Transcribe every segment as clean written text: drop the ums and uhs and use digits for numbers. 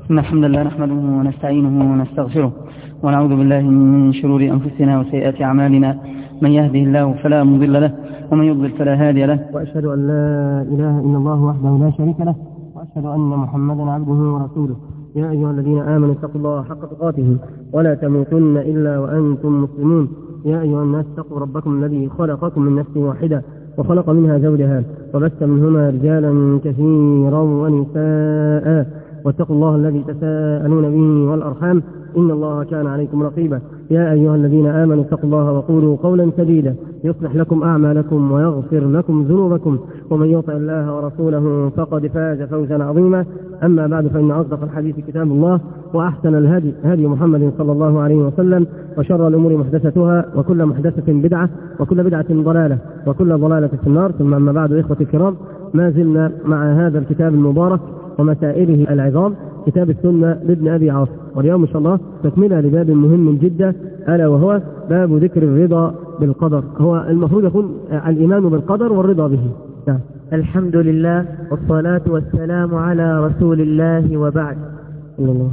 إن الحمد لله نحمده ونستعينه ونستغفره ونعوذ بالله من شرور أنفسنا وسيئات أعمالنا. من يهده الله فلا مضل له ومن يضلل فلا هادي له، وأشهد أن لا إله إلا الله وحده لا شريك له، وأشهد أن محمدا عبده ورسوله. يا أيها الذين آمنوا اتقوا الله حق تقاته ولا تموتن إلا وأنتم مسلمون. يا أيها الناس اتقوا ربكم الذي خلقكم من نفس واحدة وخلق منها زوجها وبث منهما رجالا كثيرا ونساء، واتقوا الله الذي تساءلون به والأرحام إن الله كان عليكم رقيبا. يا أيها الذين آمنوا اتقوا الله وقولوا قولا سديدا يصلح لكم أعمالكم ويغفر لكم ذنوبكم، ومن يطع الله ورسوله فقد فاز فوزا عظيما. أما بعد، فإن أصدق الحديث كتاب الله، وأحسن الهدي هدي محمد صلى الله عليه وسلم، وشر الأمور محدثتها، وكل محدثة بدعة، وكل بدعة ضلالة، وكل ضلالة في النار. ثم أما بعد، إخوتي الكرام، ما زلنا مع هذا الكتاب المبارك ومسائله العظام، كتاب السنة لابن أبي عاصم، واليوم إن شاء الله تكملة لباب مهم جدا، ألا وهو باب ذكر الرضا بالقدر. هو المفروض يكون الإيمان بالقدر والرضا به. الحمد لله والصلاة والسلام على رسول الله، وبعد. الله.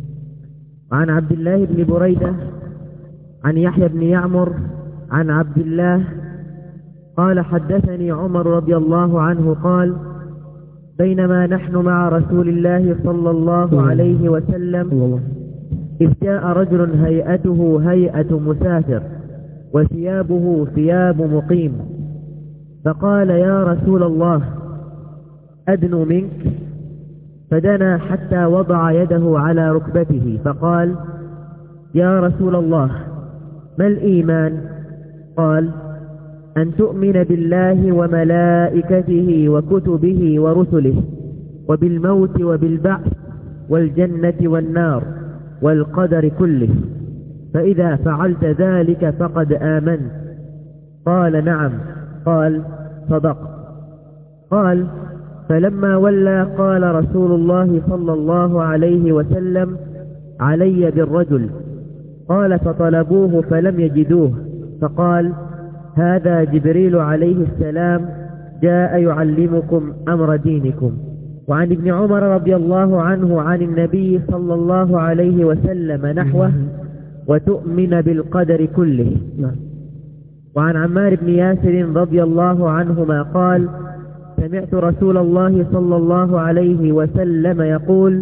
عن عبد الله بن بريدة عن يحيى بن يعمر عن عبد الله قال: حدثني عمر رضي الله عنه قال: بينما نحن مع رسول الله صلى الله عليه وسلم إذ جاء رجل هيئته هيئة مسافر وثيابه ثياب مقيم، فقال: يا رسول الله، أدنو منك؟ فدنا حتى وضع يده على ركبته فقال: يا رسول الله، ما الإيمان؟ قال: أن تؤمن بالله وملائكته وكتبه ورسله وبالموت وبالبعث والجنة والنار والقدر كله، فإذا فعلت ذلك فقد آمنت. قال: نعم. قال: صدق. قال: فلما ولى قال رسول الله صلى الله عليه وسلم: علي بالرجل. قال: فطلبوه فلم يجدوه، فقال: هذا جبريل عليه السلام جاء يعلمكم أمر دينكم. وعن ابن عمر رضي الله عنه عن النبي صلى الله عليه وسلم نحوه: وتؤمن بالقدر كله. وعن عمار بن ياسر رضي الله عنهما قال: سمعت رسول الله صلى الله عليه وسلم يقول: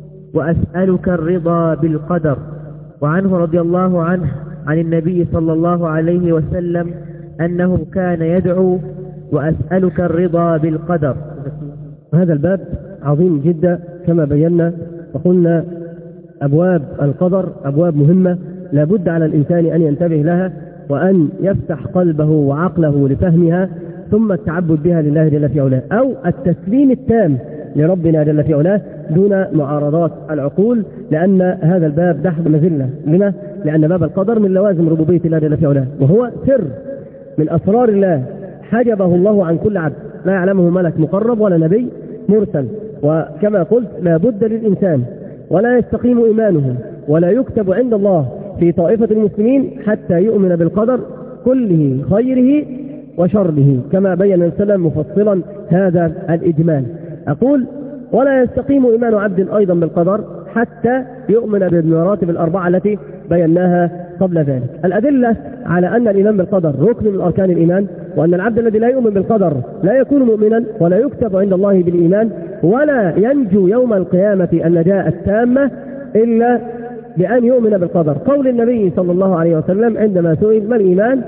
وأسألك الرضا بالقدر. وعنه رضي الله عنه عن النبي صلى الله عليه وسلم أنه كان يدعو: وأسألك الرضا بالقدر. هذا الباب عظيم جدا كما بينا، وقلنا أبواب القدر أبواب مهمة لا بد على الإنسان أن ينتبه لها، وأن يفتح قلبه وعقله لفهمها، ثم التعبد بها لله جل في علاه، أو التسليم التام لربنا جل في علاه دون معارضات العقول، لأن هذا الباب دحض مذلة. لما؟ لأن باب القدر من لوازم ربوبية الله جل في علاه، وهو سر من أسرار الله حجبه الله عن كل عبد، لا يعلمه ملك مقرب ولا نبي مرسل. وكما قلت، لا بد للإنسان ولا يستقيم إيمانه ولا يكتب عند الله في طائفة المسلمين حتى يؤمن بالقدر كله، خيره وشره، كما بين السلام مفصلا هذا الإجمال. أقول: ولا يستقيم إيمان عبد أيضا بالقدر حتى يؤمن بالمراتب الأربعة التي بيناها قبل ذلك. الأدلة على أن الإيمان بالقدر ركن من أركان الإيمان، وأن العبد الذي لا يؤمن بالقدر لا يكون مؤمنا ولا يكتب عند الله بالإيمان، ولا ينجو يوم القيامة النجاة التامة إلا بأن يؤمن بالقدر. قول النبي صلى الله عليه وسلم عندما سئل: ما الإيمان؟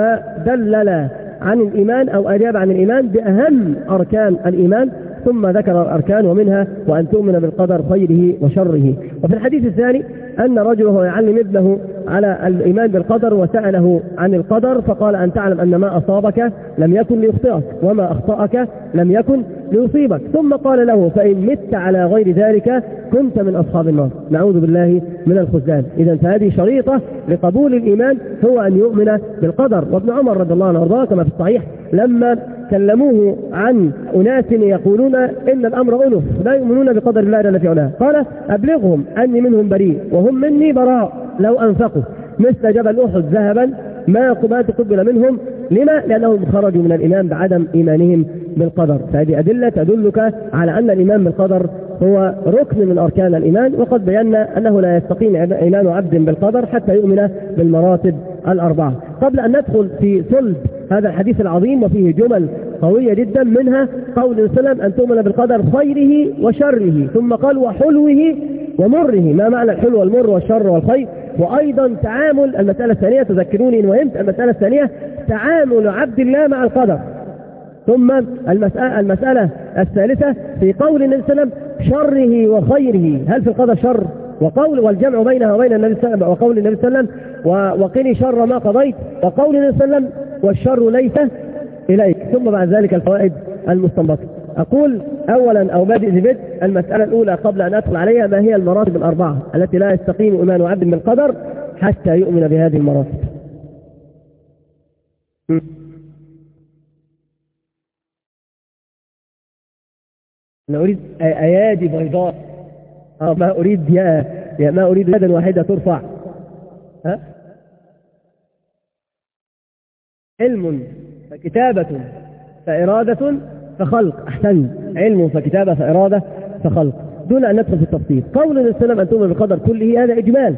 فدلل عن الإيمان أو أجاب عن الإيمان بأهم أركان الإيمان، ثم ذكر الأركان، ومنها وأن تؤمن بالقدر خيره وشره. وفي الحديث الثاني أن رجل هو يعلم ابنه على الإيمان بالقدر، وسأله عن القدر فقال: أن تعلم أن ما أصابك لم يكن ليخطئك، وما أخطأك لم يكن ليصيبك. ثم قال له: فإن مت على غير ذلك كنت من أصحاب النار. نعوذ بالله من الخذلان. إذن فهذه شريطة لقبول الإيمان، هو أن يؤمن بالقدر. وابن عمر رضي الله عنه وارضاه كما في الصحيح لما كلموه عن أناس يقولون إن الأمر أنف لا يؤمنون بقدر الله جل في علاه، قال: أبلغهم أني منهم بريء وهم مني براء، لو أنفقوا مثل جبل أحد ذهبا ما تقبل منهم. لما؟ لأنهم خرجوا من الإيمان بعدم إيمانهم بالقدر. فهذه أدلة تدلك على أن الإيمان بالقدر هو ركن من أركان الإيمان، وقد بينا أنه لا يستقيم إيمان عبد بالقدر حتى يؤمن بالمراتب الأربعة. قبل أن ندخل في صلب هذا الحديث العظيم وفيه جمل قوية جدا، منها قول النبي صلى الله عليه وسلم أن تؤمن بالقدر خيره وشره، ثم قال وحلوه ومره. ما معنى الحلو والمر والشر والخير؟ وأيضا تعامل المسألة الثانية، تذكروني إن وهمت المسألة الثانية، تعامل عبد الله مع القدر. ثم المسألة الثالثة في قول النبي صلى الله عليه وسلم شره وخيره، هل في القدر شر؟ وقول والجمع بينها وبين النبي صلى الله عليه وسلم، وقول النبي صلى الله عليه وسلم وقني شر ما قضيت، وقول النبي صلى الله عليه وسلم والشر ليس إليك. ثم بعد ذلك الفوائد المستنبطة. أقول أولا أو بادئ ببدء المسألة الأولى قبل أن أدخل عليها، ما هي المراتب الأربعة التي لا يستقيم إيمان عبد بالقدر حتى يؤمن بهذه المراتب؟ أنا أريد أيادي بيضاء، ما أريد ما أريد يدا واحدة ترفع. علم فكتابة فإرادة فخلق. أحسن، علم فكتابة فإرادة فخلق، دون أن ندخل في التفصيل. قول النبي صلى الله عليه وسلم أن تؤمن بالقدر كله هذا إجمال،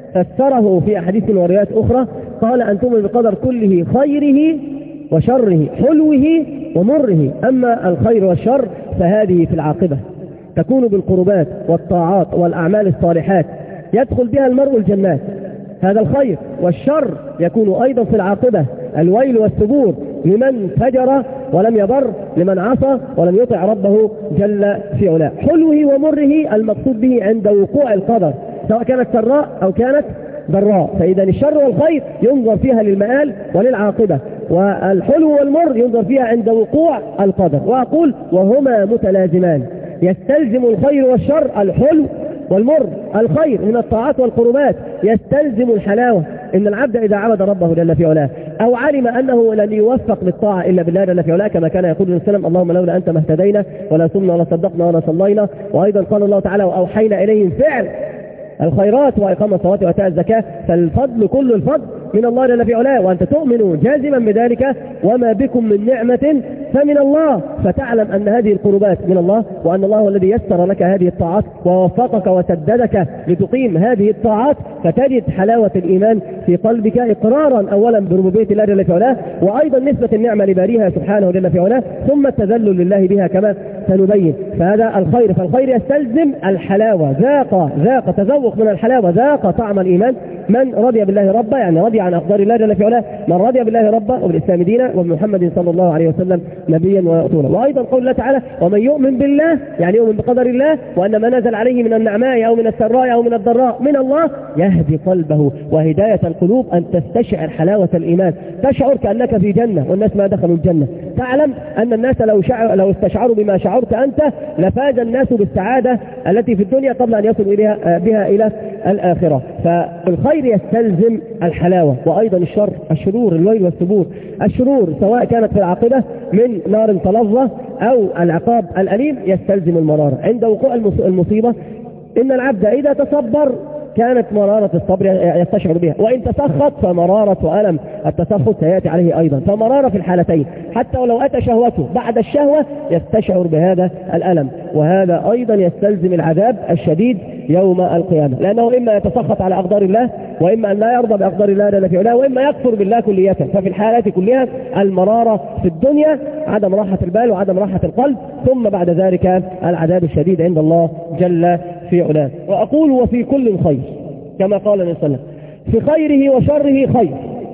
فسره في أحاديث وروايات أخرى، قال أن تؤمن بالقدر كله خيره وشره، حلوه ومره. أما الخير والشر فهذه في العاقبة، تكون بالقربات والطاعات والأعمال الصالحات يدخل بها المرء الجنات، هذا الخير. والشر يكون أيضا في العاقبة، الويل والثبور لمن فجر ولم يبر، لمن عصى ولم يطع ربه جل في علاه. حلوه ومره المقصود به عند وقوع القدر، سواء كانت سراء أو كانت ضراء. فإذا الشر والخير ينظر فيها للمآل وللعاقبة، والحلو والمر ينظر فيها عند وقوع القدر. وأقول وهما متلازمان، يستلزم الخير والشر الحلو والمر. الخير من الطاعات والقربات يستلزم الحلاوة، إن العبد إذا عبد ربه جل في علاه أو علم أنه لن يوفق للطاعة إلا بالله جل في علاه، كما كان يقول النبي صلى الله عليه وسلم اللهم لولا أنت ما اهتدينا ولا صمنا ولا صدقنا ولا صلينا. وأيضا قال الله تعالى وأوحينا إليهم فعل الخيرات وإقام الصلاة وإيتاء الزكاة. فالفضل كل الفضل من الله جل في علاه، وأنت تؤمن جازما بذلك وما بكم من نعمة فمن الله، فتعلم أن هذه القربات من الله، وأن الله هو الذي يسر لك هذه الطاعات ووفقك وسددك لتقيم هذه الطاعات، فتجد حلاوة الإيمان في قلبك إقرارا أولا بربوبية الله جل في علاه، وأيضا نسبة النعمة لباريها سبحانه جل في علاه، ثم التذلل لله بها كما سنبين. فهذا الخير، فالخير يستلزم الحلاوة، ذاق تذوق من الحلاوة، ذاق طعم الإيمان من رضي بالله ربا، يعني رضي عن أقدار الله جل في علاه، من رضي بالله ربا وبالإسلام دينا وبمحمد صلى الله عليه وسلم نبيا ورسولا. وأيضا قول الله تعالى ومن يؤمن بالله، يعني يؤمن بقدر الله، وأن ما نزل عليه من النعماء أو من السراء أو من الضراء من الله يهدي قلبه. وهداية القلوب أن تستشعر حلاوة الإيمان، تشعر كأنك في جنة والناس ما دخلوا الجنة، تعلم أن الناس لو استشعروا بما شعرت أنت لفاز الناس بالسعادة التي في الدنيا قبل أن يصلوا بها إلى الآخرة. فالخير يستلزم الحلاوة، وأيضا الشرور الويل والثبور. الشرور سواء كانت في العاقبة من نار تلظى أو العقاب الأليم يستلزم المرارة عند وقوع المصيبة. إن العبد إذا تصبر كانت مرارة الصبر يستشعر بها، وإن تسخط فمرارة وألم التسخط سيأتي عليه أيضا، فمرارة في الحالتين، حتى ولو أتى شهوته بعد الشهوة يستشعر بهذا الألم. وهذا أيضا يستلزم العذاب الشديد يوم القيامة، لأنه إما يتسخط على أقدار الله، وإما أن لا يرضى بأقدار الله جل في علاه، وإما يكفر بالله كلية. ففي الحالات كلها المرارة في الدنيا، عدم راحة البال وعدم راحة القلب، ثم بعد ذلك العذاب الشديد عند الله جل في علاه. وأقول وفي كل خير، كما قال النبي صلى الله عليه وسلم في خيره وشره خير،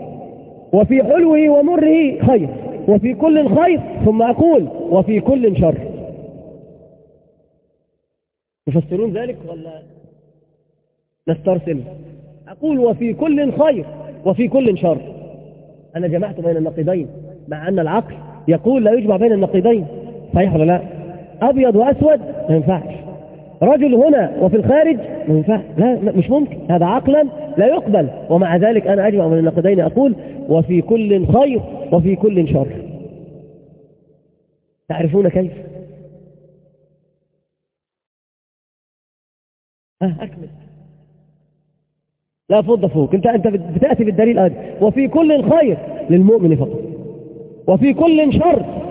وفي حلوه ومره خير، وفي كل خير، ثم أقول وفي كل شر. تفسرون ذلك ولا نسترسل؟ أقول وفي كل خير وفي كل شر. أنا جمعت بين النقيضين، مع أن العقل يقول لا يجمع بين النقيضين، صحيح ولا لا؟ أبيض وأسود ما ينفعش، رجل هنا وفي الخارج ما ينفع، لا مش ممكن، هذا عقلا لا يقبل. ومع ذلك أنا أجمع من النقيضين، أقول وفي كل خير وفي كل شر. تعرفون كيف؟ أكمل، لا فض فوق، أنت بتأتي بالدليل وفي كل خير للمؤمن فقط، وفي كل شر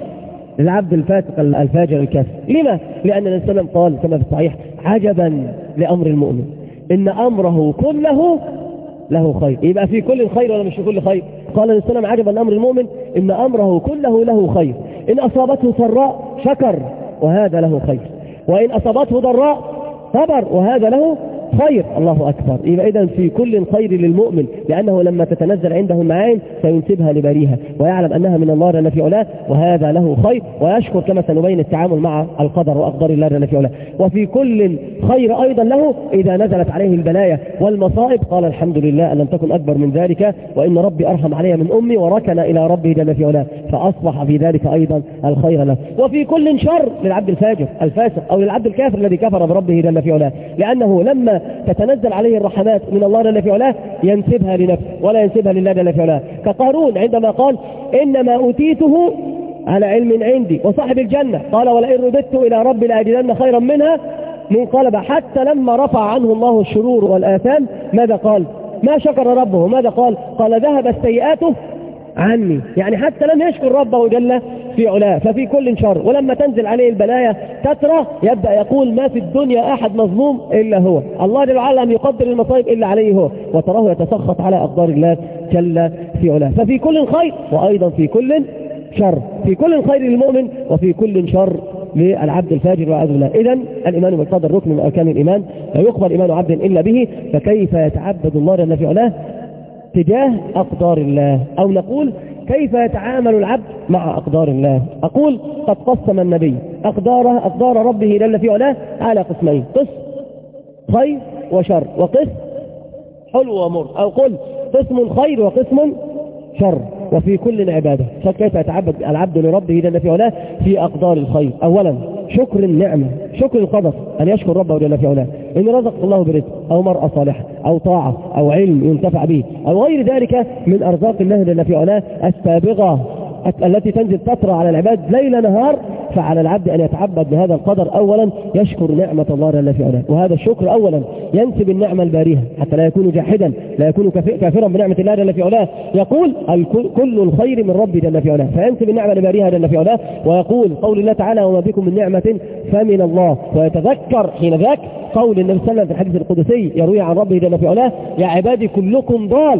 للعبد الفاسق الفاجر الكافر. لما؟ لأن النبي صلى الله عليه وسلم قال كما في الصحيح: عجبا لأمر المؤمن إن أمره كله له خير. يبقى في كل خير ولا مش في كل خير؟ قال النبي صلى الله عليه وسلم: عجبا لأمر المؤمن إن أمره كله له خير، إن أصابته سراء شكر وهذا له خير، وإن أصابته ضراء صبر وهذا له خير. الله أكبر. يبقى إذن في كل خير للمؤمن، لأنه لما تتنزل عنده المعين سينسبها لباريها ويعلم أنها من الله جل في علاه، وهذا له خير، ويشكر كما سنبين التعامل مع القدر وأقدار الله جل في علاه. وفي كل خير أيضا له إذا نزلت عليه البلايا والمصائب قال: الحمد لله أن لم تكن أكبر من ذلك، وإن ربي أرحم علي من أمي، وركن إلى ربه جل في علاه، فأصبح في ذلك أيضا الخير له. وفي كل شر للعبد الفاجر الفاسق أو للعبد الكافر الذي كفر بربه جل في علاه، لأنه لما تتنزل عليه الرحمات من الله جل في علاه ينسبها لنفسه ولا ينسبها لله جل في علاه، كقارون عندما قال: إنما أوتيته على علم عندي. وصاحب الجنة قال: ولئن رددت إلى ربي لأجدن خيرا منها منقلبا. حتى لما رفع عنه الله الشرور والآثام ماذا قال؟ ما شكر ربه. ماذا قال؟ قال: ذهبت سيئاته عني. يعني حتى لم يشكر ربه جل في علاه. ففي كل شر. ولما تنزل عليه البلايا تترى يبدأ يقول: ما في الدنيا أحد مظلوم إلا هو، الله جل وعلا لم يقدر المصائب إلا عليه هو، وتراه يتسخط على أقدار الله جل في علاه. ففي كل خير وأيضا في كل شر، في كل خير للمؤمن وفي كل شر للعبد الفاجر والعياذ بالله. إذن الإيمان بالقدر ركن من أركان الإيمان، لا يقبل إيمان عبد إلا به. فكيف يتعبد الله جل في علاه تجاه أقدار الله؟ أو نقول: كيف يتعامل العبد مع أقدار الله؟ أقول: قد قسم النبي أقدار ربه جل في علاه على قسمين: قسم خير وشر، وقسم حلو ومر، أو قل قسم خير وقسم شر، وفي كل عبادة. فكيف يتعبد العبد لربه جل في علاه في أقدار الخير؟ أولا شكر النعمة، شكر القدر، أن يشكر ربه جل في علاه إن رزق الله برزق أو مرأة صالحة أو طاعة أو علم ينتفع به أو غير ذلك من أرزاق الله جل في علاه السابغة التي تنزل تطرى على العباد ليل نهار. فعلى العبد أن يتعبد بهذا القدر. أولا يشكر نعمة الله جل في علاه، وهذا الشكر أولا ينسب النعمة البارية حتى لا يكون جاحدا، لا يكون كافرا بنعمة الله جل في علاه. يقول: كل الخير من ربي جل في علاه، فينسب النعمة لباريها جل في علاه. ويقول قول الله تعالى: وما بكم من نعمة فمن الله. ويتذكر حين ذاك قول النبي صلى الله عليه وسلم في الحديث القدسي يروي عن ربه جل في علاه: يا عبادي كلكم ضال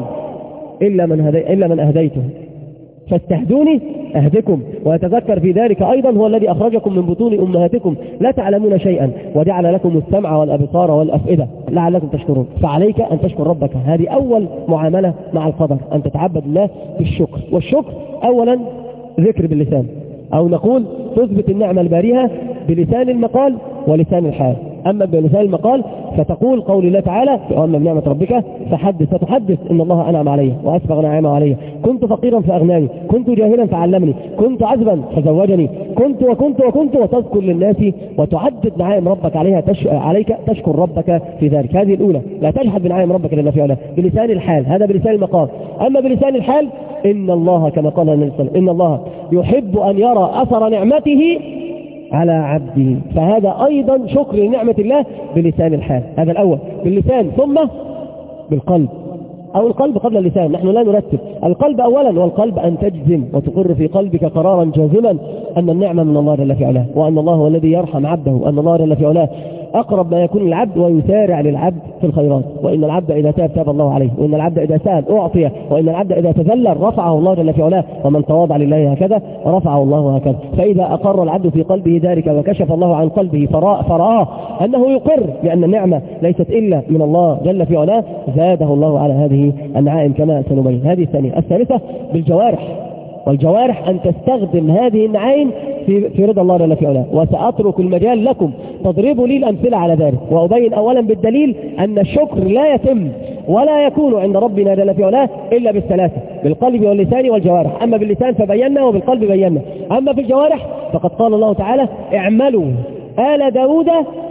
إلا من أهديته فاستهدوني أهدكم. ويتذكر في ذلك أيضا: هو الذي أخرجكم من بطون أمهاتكم لا تعلمون شيئا وجعل لكم السمع والأبصار والأفئدة لعلكم تشكرون. فعليك أن تشكر ربك. هذه أول معاملة مع القدر، أن تتعبد الله بالشكر. والشكر أولا ذكر باللسان، أو نقول تثبت النعمة البارية بلسان المقال ولسان الحال. أما بلسان المقال فتقول قول الله تعالى: وأما بنعمة ربك فحدث، فتحدث إن الله أنعم علي وأسبغ نعمه علي، كنت فقيرا فأغناني، كنت جاهلا فعلمني، كنت عزبا فزوجني، كنت وكنت وكنت، وتذكر للناس وتعدد نعائم ربك عليك تشكر ربك في ذلك. هذه الأولى، لا تجحد بنعائم ربك لله في علاه بلسان الحال، هذا بلسان المقال. أما بلسان الحال: إن الله كما قال النبي صلى الله عليه وسلم: إن الله يحب أن يرى أثر نعمته على عبده. فهذا أيضا شكر لنعمة الله بلسان الحال. هذا الأول باللسان، ثم بالقلب، أو القلب قبل اللسان. نحن لا نرتب القلب أولا، والقلب أن تجزم وتقر في قلبك قرارا جازما أن النعمة من الله جل في علاه، وأن الله هو الذي يرحم عبده، وأن الله جل في علاه أقرب ما يكون العبد ويسارع للعبد في الخيرات. وإن العبد إذا تاب الله عليه، وإن العبد إذا سأل أعطيه، وإن العبد إذا تذلل رفعه الله جل في علاه، ومن تواضع لله هكذا رفعه الله هكذا. فإذا أقر العبد في قلبه ذلك وكشف الله عن قلبه فرآه أنه يقر بأن النعمة ليست إلا من الله جل في علاه، زاده الله على هذه النعائم كما سنبين. هذه الثانية. الثالثة بالجوارح، والجوارح أن تستخدم هذه النعائم في رضا الله جل في علاه. وسأترك المجال لكم تضربوا لي الأمثلة على ذلك، وأبين أولا بالدليل أن الشكر لا يتم ولا يكون عند ربنا جل في علاه إلا بالثلاثة: بالقلب واللسان والجوارح. أما باللسان فبينا، وبالقلب بينا. أما في الجوارح فقد قال الله تعالى: اعملوا آل داود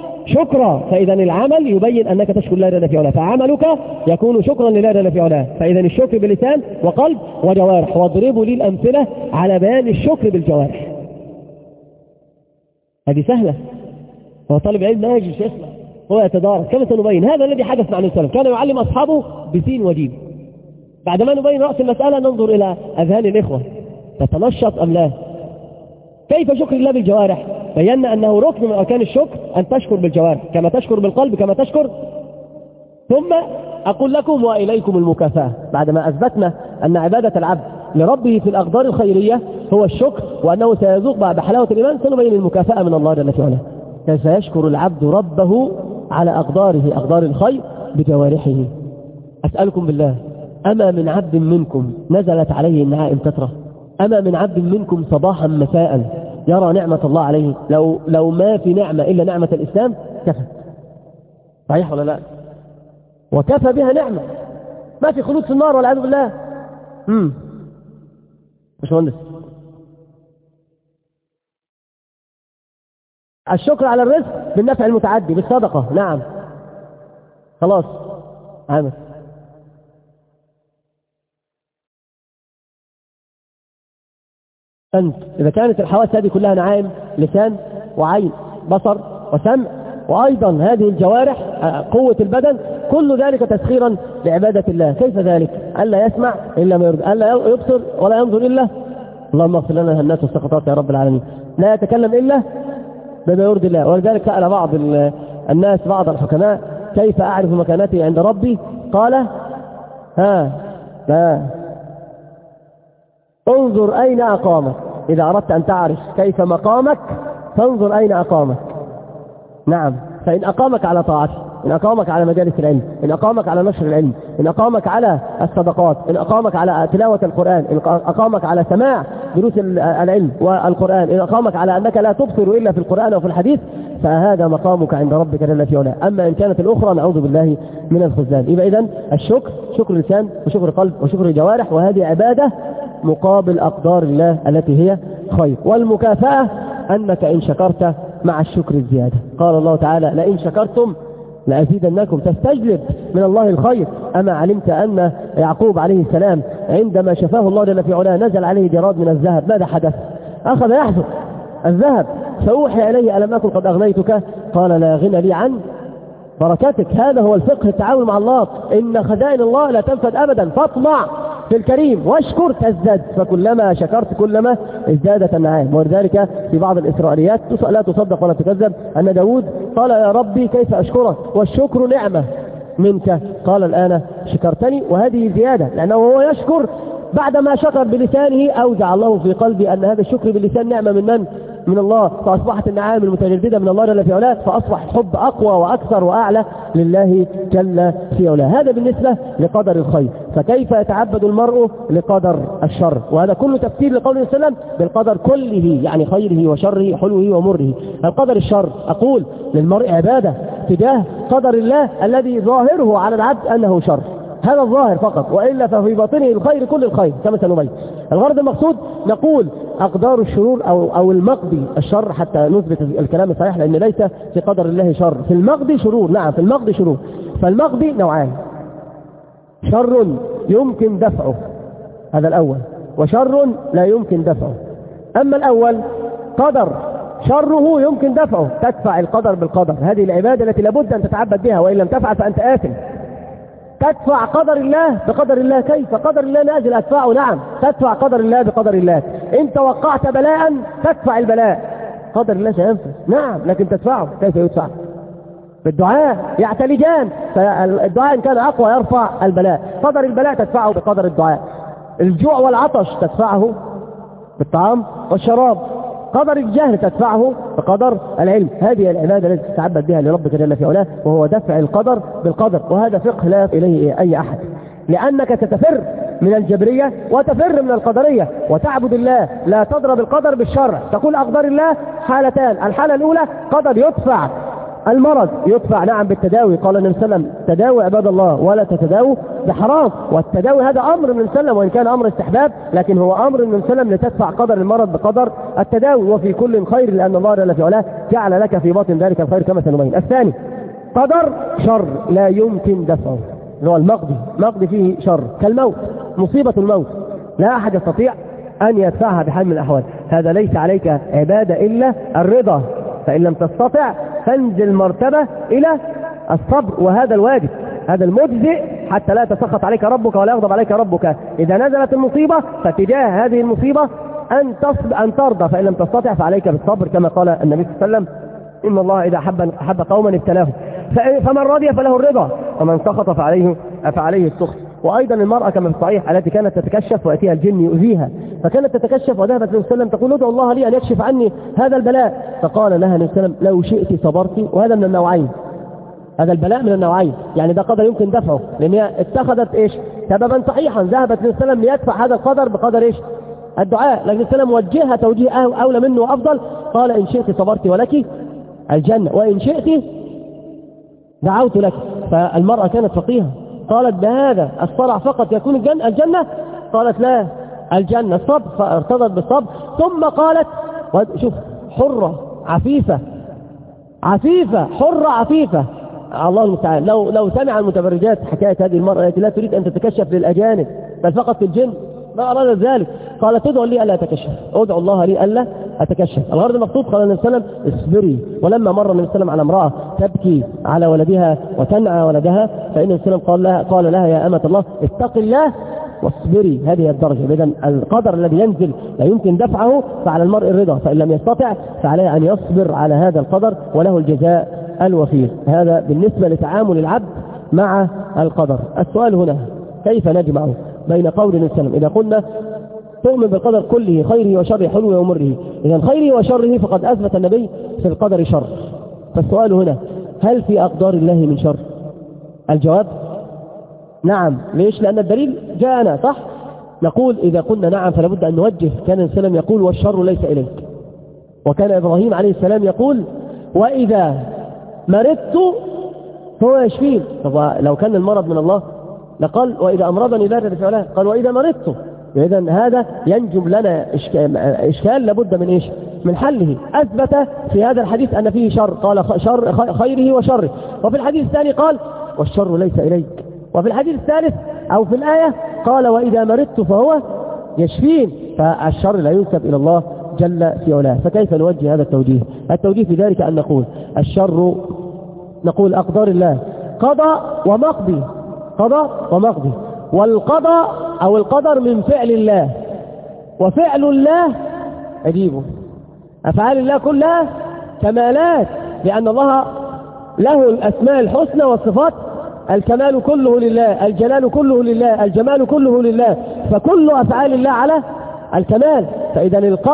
شكرا. فإذا العمل يبين أنك تشكر الله جل في علاه، فعملك يكون شكرا لله جل في علاه. فإذا الشكر بلسان وقلب وجوارح. واضربوا لي الأمثلة على بيان الشكر بالجوارح. هذه سهلة، هو طالب علم ما يجي يسمع، هو يتدارك كما سنبين. هذا الذي حدث مع النبي صلى الله عليه وسلم، كان يعلم أصحابه بسين وجيم. بعدما نبين رأس المسألة ننظر إلى أذهان الإخوة تتنشط أم لا. كيف شكر الله بالجوارح؟ بينا أنه ركن من أركان الشكر أن تشكر بالجوارح، كما تشكر بالقلب كما تشكر. ثم أقول لكم وإليكم المكافأة، بعدما أثبتنا أن عبادة العبد لربه في الأقدار الخيرية هو الشكر، وأنه سيذوق بحلاوة الإيمان، سنبين المكافأة من الله جل وعلا. كيف يشكر العبد ربه على أقداره، أقدار الخير، بجوارحه. أسألكم بالله، أما من عبد منكم نزلت عليه النعائم تترى؟ أما من عبد منكم صباحا مساء يرى نعمة الله عليه؟ لو ما في نعمة إلا نعمة الإسلام كفى. صحيح ولا لا؟ وكفى بها نعمة، ما في خلود في النار والعياذ بالله. مش مهندس. الشكر على الرزق بالنفع المتعدي بالصدقة. نعم خلاص عامل. أنت إذا كانت الحواس هذه كلها نعائم، لسان وعين بصر وسمع، وأيضا هذه الجوارح قوة البدن، كل ذلك تسخيرا لعبادة الله، كيف ذلك؟ ألا يسمع إلا ما يرضي، ألا يبصر ولا ينظر إلا، اللهم اغفر لنا الناس والسقطات يا رب العالمين، لا يتكلم إلا بما يرضي الله. ولذلك سأل بعض الناس بعض الحكماء: كيف أعرف مكانتي عند ربي؟ قال: انظر أين أقامك. إذا أردت أن تعرف كيف مقامك فانظر أين أقامك. نعم، فإن أقامك على طاعته، إن أقامك على مجالس العلم، إن أقامك على نشر العلم، إن أقامك على الصدقات، إن أقامك على تلاوة القرآن، إن أقامك على سماع دروس العلم والقرآن، إن أقامك على أنك لا تبصر إلا في القرآن وفي الحديث، فهذا مقامك عند ربك جل في علاه. أما إن كانت الأخرى نعوذ بالله من الخذلان. يبقى إذن الشكر شكر لسان وشكر قلب وشكر جوارح، وهذه عبادة مقابل أقدار الله التي هي خير. والمكافأة أنك إن شكرت مع الشكر الزيادة. قال الله تعالى: لئن شكرتم لأزيدنكم، تستجلب من الله الخير. أما علمت أن يعقوب عليه السلام عندما شفاه الله جل في علاه نزل عليه جراد من الذهب، ماذا حدث؟ أخذ يحفظ الذهب، فأوحي إليه: ألم أكن قد أغنيتك؟ قال: لا غنى لي عن بركتك. هذا هو الفقه، التعامل مع الله. إن خزائن الله لا تنفد أبدا، فاطمع في الكريم واشكر تزداد، فكلما شكرت كلما ازدادت النعائم. ولذلك في بعض الإسرائيليات لا تصدق ولا تكذب أن داود قال: يا ربي كيف أشكرك والشكر نعمة منك؟ قال: الآن شكرتني، وهذه زيادة، لأنه هو يشكر بعدما شكر بلسانه أوزع الله في قلبي أن هذا الشكر باللسان نعمة من الله، فأصبحت النعائم المتجددة من الله جل في علاه، فأصبح الحب أقوى وأكثر وأعلى لله جل في علاه. هذا بالنسبة لقدر الخير. فكيف يتعبد المرء لقدر الشر؟ وهذا كله تفسير لقول النبي صلى الله عليه وسلم بالقدر كله، يعني خيره وشره، حلوه ومره. القدر الشر أقول للمرء عبادة تجاه قدر الله الذي ظاهره على العبد أنه شر، هذا الظاهر فقط، وإلا ففي باطنه الخير كل الخير كما سنبين. الغرض المقصود نقول أقدار الشرور أو المقضي الشر، حتى نثبت الكلام الصحيح، لأن ليس في قدر الله شر، في المقضي شرور. نعم، في المقضي شرور. فالمقضي نوعان: شر يمكن دفعه، هذا الأول، وشر لا يمكن دفعه. أما الأول قدر شره يمكن دفعه، تدفع القدر بالقدر، هذه العبادة التي لابد أن تتعبد بها، وإن لم تفعل فأنت آثم. تدفع قدر الله بقدر الله. كيف؟ قدر الله نازل أدفعه. نعم، تدفع قدر الله بقدر الله. إن توقعت بلاء تدفع البلاء، قدر الله سينفذ. نعم، لكن تدفعه. كيف يدفع؟ بالدعاء، يعتلجان، فالدعاء إن كان أقوى يرفع البلاء. قدر البلاء تدفعه بقدر الدعاء. الجوع والعطش تدفعه بالطعام والشراب. قدر الجهل تدفعه بقدر العلم. هذه العبادة التي تتعبد بها لربك جل في علاه، وهو دفع القدر بالقدر. وهذا فقه لا إليه أي أحد، لأنك تتفر من الجبرية وتفر من القدرية وتعبد الله. لا تضرب القدر بالشرع، تقول أقدار الله حالتان: الحالة الأولى قدر يدفع المرض، يدفع نعم بالتداوي. قال النبي صلى الله عليه وسلم: تداوي عباد الله ولا تتداووا بحرام. والتداوي هذا أمر من سلم، وإن كان أمر استحباب لكن هو أمر من سلم لتدفع قدر المرض بقدر التداوي. وفي كل خير، لأن الله جل في علاه جعل لك في باطن ذلك الخير كما سنبين. الثاني قدر شر لا يمكن دفعه، هو المقضي، مقضي فيه شر كالموت، مصيبة الموت لا أحد يستطيع أن يدفعها بحال من الأحوال. هذا ليس عليك عبادة إلا الرضا، فإن لم تستطع فانزل مرتبة إلى الصبر، وهذا الواجب، هذا المجزئ، حتى لا تسخط عليك ربك ولا يغضب عليك ربك. إذا نزلت المصيبة فتجاه هذه المصيبة أن ترضى، فإن لم تستطع فعليك بالصبر، كما قال النبي صلى الله عليه وسلم إن الله إذا أحب قوما ابتلاهم، فمن رضي فله الرضا ومن سخط فعليه السخط. وأيضا المرأة كما في الصحيح التي كانت تتكشف ويأتيها الجن يؤذيها، فكانت تتكشف وذهبت للنبي صلى الله عليه وسلم تقول ادعو الله لي أن يكشف عني هذا البلاء، فقال لها النبي صلى الله عليه وسلم لو شئت صبرت. وهذا من النوعين، هذا البلاء من النوعين، يعني ده قدر يمكن دفعه، لأن هي اتخذت سببا صحيحا، ذهبت للنبي صلى الله عليه وسلم ليدفع هذا القدر بقدر الدعاء، لكن النبي صلى الله عليه وسلم وجهها توجيه أولى منه وأفضل، قال إن شئت صبرت ولك الجنة وإن شئت دعوت لك. فالمرأة كانت فقيهة، قالت بهذا الصرع فقط يكون الجنة؟ قالت لا، الجنة الصبر، فارتضت بالصبر. ثم قالت شوف، حرة عفيفة حرة عفيفة، الله المستعان. لو سمع المتبرجات حكاية هذه المرأة التي لا تريد أن تتكشف للأجانب بل فقط في الجن ما أراد ذلك، قالت ادعو لي ألا أتكشف، ادعو الله لي ألا أتكشف. الغرض المقصود قال النبي صلى الله عليه وسلم اصبري. ولما مر النبي صلى الله عليه وسلم على امرأة تبكي على ولدها وتنعى ولدها، فإن النبي صلى الله عليه وسلم قال لها يا أمة الله اتق الله واصبري. هذه الدرجة. إذن القدر الذي ينزل لا يمكن دفعه، فعلى المرء الرضا، فإن لم يستطع فعليه أن يصبر على هذا القدر وله الجزاء الوفير. هذا بالنسبة لتعامل العبد مع القدر. السؤال هنا كيف نجمع بين قول النبي صلى الله عليه وسلم إذا قلنا تؤمن بالقدر كله خيره وشره حلوه ومره، إذا خيره وشره فقد أثبت النبي في القدر شر، فالسؤال هنا هل في أقدار الله من شر؟ الجواب نعم. ليش؟ لأن الدليل جاءنا صح. نقول إذا قلنا نعم فلا بد أن نوجه. كان السلام يقول والشر ليس إليك، وكان إبراهيم عليه السلام يقول وإذا مرضت فهو يشفين. طب لو كان المرض من الله لقال وإذا أمرضني لا تدفع له، قال وإذا مرضت. إذن هذا ينجم لنا إشكال لابد من من حله. أثبت في هذا الحديث أن فيه شر، قال شر خيره وشره، وفي الحديث الثاني قال والشر ليس إليك، وفي الحديث الثالث أو في الآية قال وإذا مرضت فهو يشفين. فالشر لا ينسب إلى الله جل في علاه. فكيف نوجه هذا التوجيه؟ التوجيه في ذلك أن نقول الشر، نقول أقدار الله قضاء ومقضي، قضاء ومقضي، والقضاء أو القدر من فعل الله، وفعل الله أجيبه. أفعال الله كلها كمالات، لأن الله له الأسماء الحسنى والصفات، الكمال كله لله، الجلال كله لله، الجمال كله لله، فكل أفعال الله على الكمال. فإذا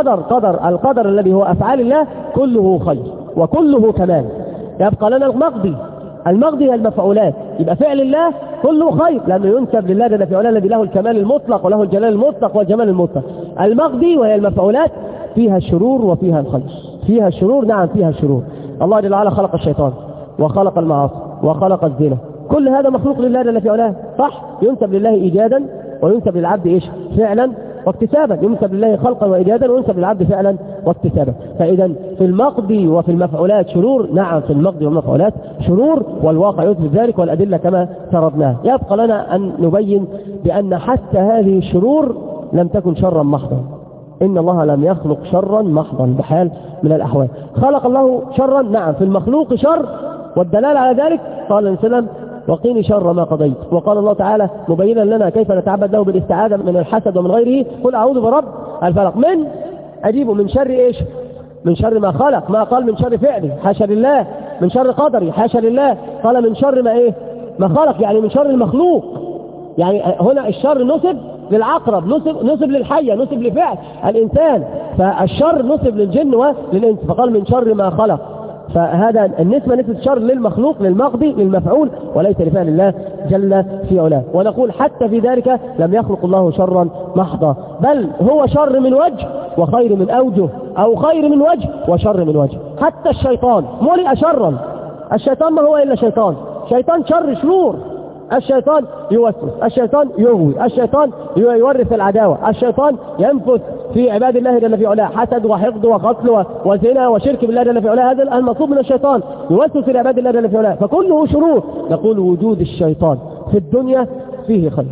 القدر الذي هو أفعال الله كله خير وكله كمال. يبقى لنا المقضي هي المفعولات، يبقى فعل الله كله خير لأنه ينسب لله جل في علاه الذي له الكمال المطلق وله الجلال المطلق والجمال المطلق. المقضي وهي المفعولات فيها الشرور وفيها الخير، فيها الشرور، نعم فيها الشرور. الله جل وعلا خلق الشيطان وخلق المعاصي وخلق الزنا، كل هذا مخلوق لله جل في علاه صح، ينسب لله إيجادا وينسب للعبد فعلا واكتسابا، ينسب لله خلقا وإيجادا وينسب للعبد فعلا واكتسابا. فإذا في المقضي وفي المفعولات شرور، نعم في المقضي والمفعولات شرور، والواقع يثبت ذلك والأدلة كما سردناها. يبقى لنا أن نبين بأن حتى هذه الشرور لم تكن شرا محضا، إن الله لم يخلق شرا محضا بحال من الأحوال. خلق الله شرا، نعم في المخلوق شر، والدلالة على ذلك قال النبي صلى الله عليه وسلم وقيني شر ما قضيت. وقال الله تعالى مبينا لنا كيف نتعبد له بالاستعاذة من الحسد ومن غيره، قل أعوذ برب الفلق من أجيبه من شر من شر ما خلق، ما قال من شر فعلي حاشا لله، من شر قدري حاشا لله، قال من شر ما خلق، يعني من شر المخلوق. يعني هنا الشر نسب للعقرب، نسب للحية، نسب لفعل الإنسان، فالشر نسب للجن وللإنس، فقال من شر ما خلق. فهذا النسبة نسبة شر للمخلوق للمقضي للمفعول وليس لفعل الله جل في علاه. ونقول حتى في ذلك لم يخلق الله شرا محضا، بل هو شر من وجه وخير من أوجه، أو خير من وجه وشر من وجه. حتى الشيطان ملئ شرا، الشيطان ما هو إلا شيطان شر شرور. الشيطان يوسوس، الشيطان يغوي، الشيطان يورث العداوة، الشيطان ينفث في عباد الله جل في علاه حسد وحقد وقتل وزنا وشرك بالله جل في علاه. هذا المطلوب من الشيطان، يوسوس في عباد الله جل في علاه، فكله شرور. نقول وجود الشيطان في الدنيا فيه خير،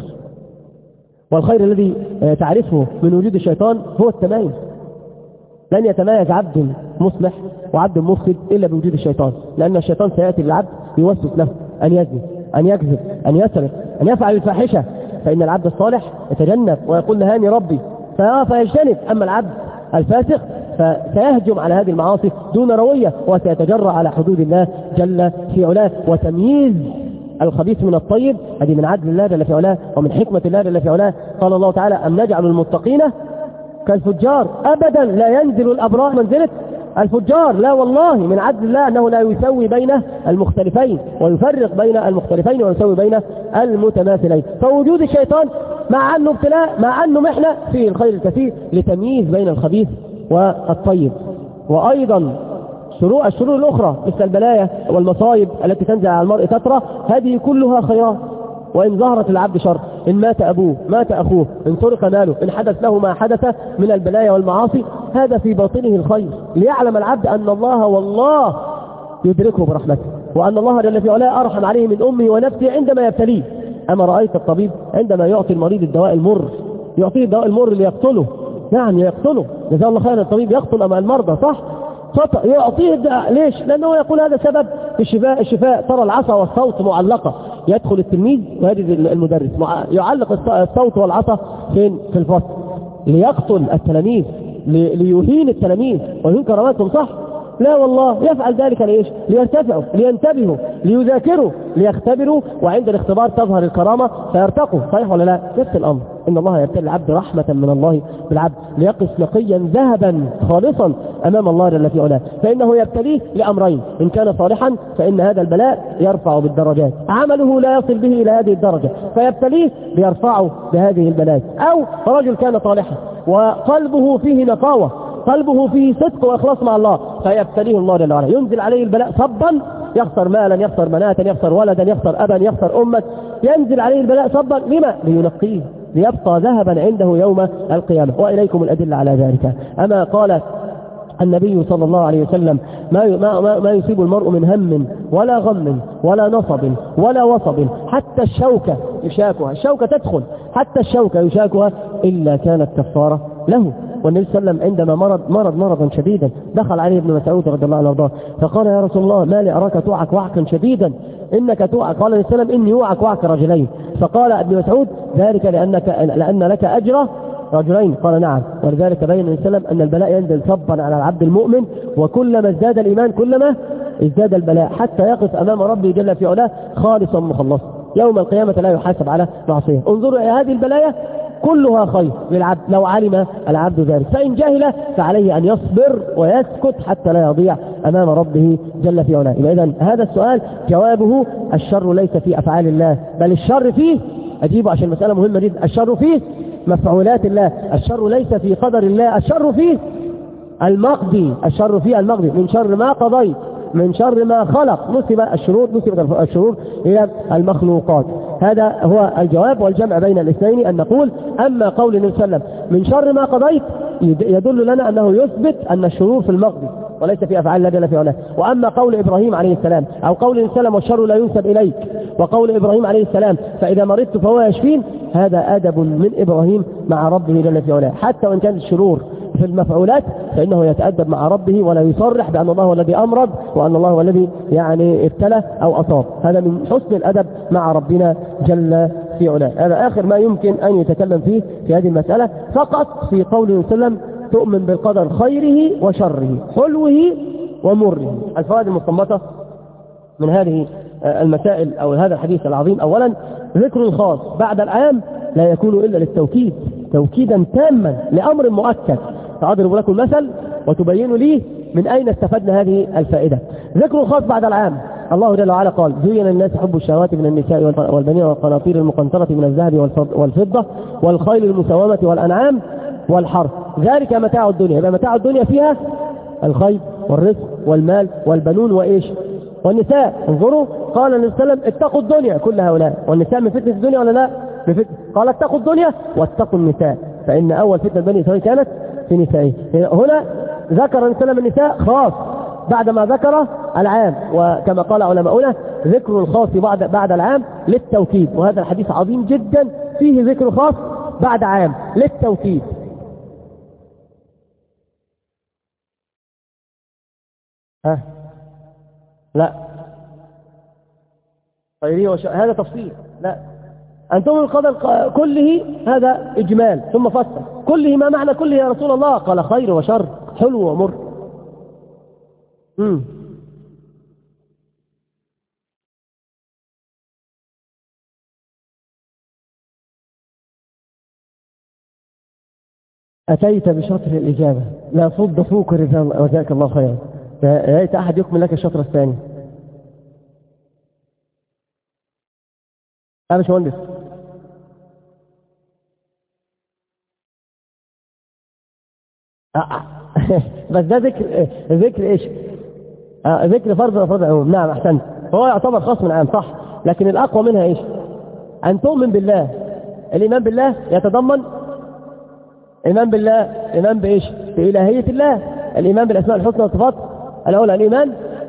والخير الذي تعرفه من وجود الشيطان هو التمايز. لن يتمايز عبد مصلح وعبد مفسد إلا بوجود الشيطان، لأن الشيطان سيأتي للعبد يوسوس له أن يزني، أن يكذب، أن يسرق، أن يفعل الفاحشة، فإن العبد الصالح يتجنب ويقول نهاني ربي فيجتنب. أما العبد الفاسق فسيهجم على هذه المعاصي دون روية، وسيتجرأ على حدود الله جل في علاه. وتمييز الخبيث من الطيب هذه من عدل الله جل في علاه ومن حكمة الله جل في علاه. قال الله تعالى: أم نجعل المتقين كالفجار. أبدا لا ينزل الأبرار منزلة الفجار، لا والله. من عدل الله أنه لا يسوي بين المختلفين ويفرق بين المختلفين ويسوي بين المتماثلين. فوجود الشيطان مع أنه ابتلاء، مع أنه محنة، فيه الخير الكثير لتمييز بين الخبيث والطيب. وأيضا الشرور الأخرى مثل البلايا والمصائب التي تنزل على المرء تترى، هذه كلها خيرات. وإن ظهرت العبد شر، إن مات أبوه، مات أخوه، إن سرق ماله، إن حدث له ما حدث من البلايا والمعاصي، هذا في باطنه الخير، ليعلم العبد أن الله والله يدركه برحمته، وأن الله جل في علاه أرحم عليه من أمه ونفسه عندما يبتليه. أما رأيت الطبيب عندما يعطي المريض الدواء المر، يعطيه الدواء المر ليقتله، نعم يقتله، جزاه الله خيرا. الطبيب يقتل أمام المرضى، صح؟ يعطيه الدواء. ليش؟ لأنه يقول هذا سبب الشفاء. ترى العصا والصوت معلقة، يدخل التلميذ ويجد المدرس يعلق الصوت والعصا فين؟ في الفصل، ليقتل التلاميذ، ليهين التلاميذ ويهين كراماتهم، صح؟ لا والله، يفعل ذلك ليش؟ ليرتفعوا، لينتبهوا، ليذاكروا، ليختبروا، وعند الاختبار تظهر الكرامة فيرتقوا، صحيح ولا لا؟ نفس الأمر، إن الله يبتلي العبد رحمة من الله بالعبد ليقف نقيا ذهبا خالصا أمام الله جل في علاه. فإنه يبتليه لأمرين: إن كان صالحا فإن هذا البلاء يرفع بالدرجات، عمله لا يصل به إلى هذه الدرجة فيبتليه ليرفعه بهذه البلاء. أو رجل كان صالحا وقلبه فيه نقاوة، قلبه فيه صدق وإخلاص مع الله، فيبتليه الله جل وعلا، ينزل عليه البلاء صبا، يخسر مالا، يخسر بناتا، يخسر ولدا، يخسر أبا، يخسر أما، ينزل عليه البلاء صبا. لما؟ لينقيه، ليبقى ذهبا عنده يوم القيامة. وإليكم الأدلة على ذلك. أما قال النبي صلى الله عليه وسلم: ما يصيب المرء من هم ولا غم ولا نصب ولا وصب حتى الشوكة يشاكها، الشوكة تدخل حتى الشوكة يشاكها إلا كانت كفارة له. والنبي صلى الله عليه وسلم عندما مرضا شديدا دخل عليه ابن مسعود رضي الله عنه وارضاه فقال: يا رسول الله، ما لي أراك توعك وعكا شديدا، إنك توعك. قال النبي صلى الله عليه وسلم: إني اوعك وعك رجلين. فقال ابن مسعود: ذلك لأن لك أجر رجلين. قال: نعم. ولذلك بين النبي صلى الله عليه وسلم أن البلاء ينزل صبا على العبد المؤمن، وكلما ازداد الإيمان كلما ازداد البلاء، حتى يقف أمام ربه جل في علاه خالصا مخلصا يوم القيامة لا يحاسب على معصية. انظروا إلى هذه البلايا كلها خير للعبد لو علم العبد ذلك، فإن جهل فعليه أن يصبر ويسكت حتى لا يضيع أمام ربه جل في علاه. إذن هذا السؤال جوابه: الشر ليس في أفعال الله، بل الشر فيه، أجيبه عشان المسألة مهمة جدا، الشر فيه مفعولات الله، الشر ليس في قدر الله، الشر فيه المقضي، الشر فيه المقضي، من شر ما قضيت، من شر ما خلق، نسب الشرور إلى المخلوقات. هذا هو الجواب والجمع بين الاثنين، أن نقول: أما قول النبي صلى الله عليه وسلم من شر ما قضيت يدل لنا أنه يثبت أن الشرور في المقضي وليس في أفعال الله جل في علاه. وأما قول إبراهيم عليه السلام أو قول النبي صلى الله عليه وسلم: والشر لا ينسب إليك، وقول إبراهيم عليه السلام: فإذا مرضت فهو يشفين، هذا أدب من إبراهيم مع ربه جل في علاه. حتى وإن كانت الشرور في المفعولات فإنه يتأدب مع ربه ولا يصرح بأن الله هو الذي أمرض وأن الله هو الذي ابتلى أو أصاب. هذا من حسن الأدب مع ربنا جل في علاه. هذا آخر ما يمكن أن يتكلم فيه في هذه المسألة، فقط في قوله صلى الله عليه وسلم: تؤمن بالقدر خيره وشره، حلوه ومره. الفوائد المستنبطة من هذه المسائل أو هذا الحديث العظيم: أولا، ذكر الخاص بعد العام لا يكون إلا للتوكيد، توكيدا تاما لأمر مؤكد. سأضرب لكم مثل وتبينوا لي من أين استفدنا هذه الفائدة. ذكر الخاص بعد العام: الله جل وعلا قال: زين للناس حب الشهوات من النساء والبنين والقناطير المقنطرة من الذهب والفضة والخيل المسومة والأنعام والحرث، ذلك متاع الدنيا. يبقى متاع الدنيا فيها الخيل والرزق والمال والبنون وإيش؟ والنساء. انظروا، قال النبي صلى الله عليه وسلم: اتقوا الدنيا كل هؤلاء. والنساء من فتنة الدنيا ولا لا؟ قال: اتقوا الدنيا واتقوا النساء، فإن أول فتنة بني إسرائيل كانت في نسائه. هنا ذكر النبي صلى الله عليه وسلم النساء خاص بعدما ذكر العام، وكما قال علماؤنا: ذكر الخاص بعد العام للتوكيد. وهذا الحديث عظيم جدا فيه ذكر خاص بعد عام للتوكيد. لا، هذا تفصيل، لا، أن تؤمن بالقدر كله هذا إجمال، ثم فسر كله. ما معنى كله يا رسول الله؟ قال خير وشر، حلو ومر. أتيت بشطر الإجابة، لا صد فوق الرجال وجزاك الله خيرا. يا ريت أحد يكمل لك الشطر الثاني. يا باشمهندس، بس ده ذكر ايش؟ ذكر فرض وفرض عموم. نعم احسنت، هو يعتبر خاص من عام صح، لكن الاقوى منها ايش؟ ان تؤمن بالله. الايمان بالله يتضمن ايمان بالله، ايمان بايش؟ بإلهية الله، الايمان بالاسماء الحسنى والصفات الاولى، الايمان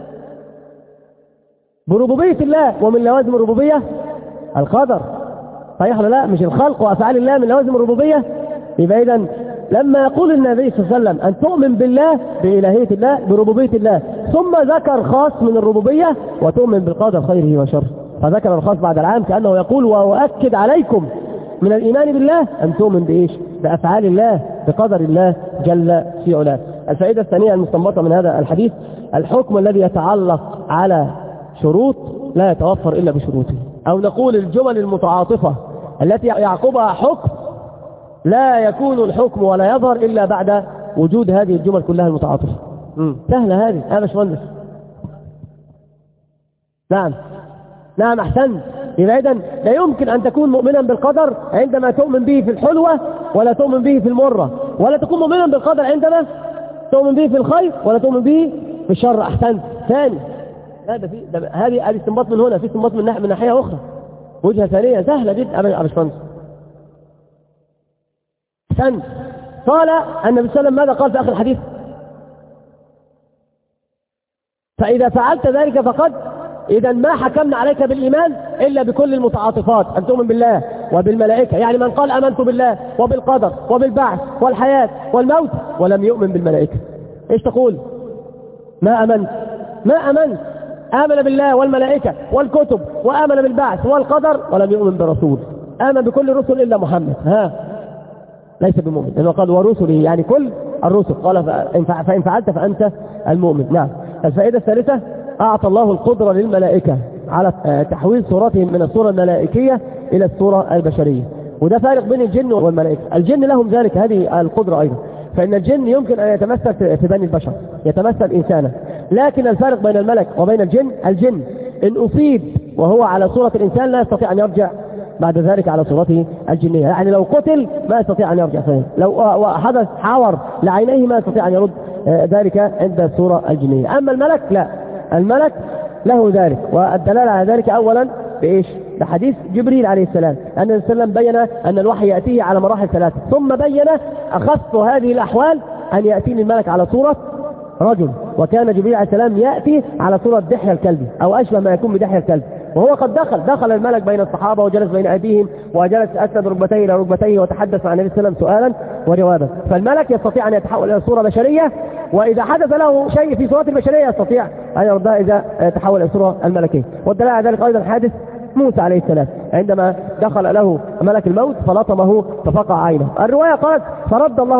بربوبية الله، ومن لوازم الربوبية القدر. صحيح ولا لا؟ مش الخلق وافعال الله من لوازم الربوبية؟ يبقى اذا لما يقول النبي صلى الله عليه وسلم أن تؤمن بالله بإلهية الله بربوبية الله، ثم ذكر خاص من الربوبية وتؤمن بالقدر خيره وشره، فذكر الخاص بعد العام كأنه يقول وأؤكد عليكم من الإيمان بالله أن تؤمن بإيش؟ بأفعال الله، بقدر الله جل في علاه. الفائدة الثانية المستنبطة من هذا الحديث: الحكم الذي يتعلق على شروط لا يتوفر إلا بشروطه، أو نقول الجمل المتعاطفة التي يعقبها حكم لا يكون الحكم ولا يظهر إلا بعد وجود هذه الجمل كلها المتعاطفة. سهلة هذه يا باشمهندس. نعم أحسنت. يبقى إذن لا يمكن أن تكون مؤمنا بالقدر عندما تؤمن به في الحلوة ولا تؤمن به في المرة، ولا تكون مؤمنا بالقدر عندما تؤمن به في الخير ولا تؤمن به في الشر. أحسنت. ثاني هذه الاستنباط من هنا، في استنباط من ناحية أخرى، وجهة ثانية سهلة جدا يا باشمهندس. قال النبي صلى الله عليه وسلم ماذا قال في آخر الحديث؟ فإذا فعلت ذلك فقد إذا ما حكمنا عليك بالإيمان إلا بكل المتعاطفات، أن تؤمن بالله وبالملائكة. يعني من قال آمنت بالله وبالقدر وبالبعث والحياة والموت ولم يؤمن بالملائكة، إيش تقول؟ ما أمنت. آمن بالله والملائكة والكتب وآمن بالبعث والقدر ولم يؤمن برسول. آمن بكل الرسل إلا محمد، ليس بمؤمن، لأنه قال ورسله يعني كل الرسل. قال فإن فعلت فأنت المؤمن. نعم. الفائدة الثالثة: أعطى الله القدرة للملائكة على تحويل صورتهم من الصورة الملائكية إلى الصورة البشرية، وده فارق بين الجن والملائكة. الجن لهم ذلك هذه القدرة أيضا، فإن الجن يمكن أن يتمثل في بني البشر، يتمثل إنسانا، لكن الفارق بين الملك وبين الجن إن أصيب وهو على صورة الإنسان لا يستطيع أن يرجع بعد ذلك على صورته الجنية، يعني لو قتل ما يستطيع أن يرجع فيه، لو حدث حاور لعينيه ما يستطيع أن يرد ذلك عند الصورة الجنية. أما الملك لا، الملك له ذلك، والدلالة على ذلك أولا بإيش؟ بحديث جبريل عليه السلام، أن النبي صلى الله عليه وسلم بين أن الوحي يأتيه على مراحل ثلاثة، ثم بين أخص هذه الأحوال أن يأتيني الملك على صورة رجل، وكان جبريل عليه السلام يأتي على صورة دحية الكلب أو أشبه ما يكون بدحية الكلب، وهو قد دخل الملك بين الصحابة وجلس بين أيديهم وجلس أسند ركبتيه إلى ركبتيه وتحدث مع النبي صلى الله عليه وسلم سؤالا وجوابا. فالملك يستطيع أن يتحول إلى صورة بشرية، وإذا حدث له شيء في صورة البشرية يستطيع أن يردها إذا تحول إلى صورة الملكية. والدلالة على ذلك أيضا حادث موسى عليه السلام عندما دخل له ملك الموت فلطمه ففقع عينه. الرواية قالت فرد الله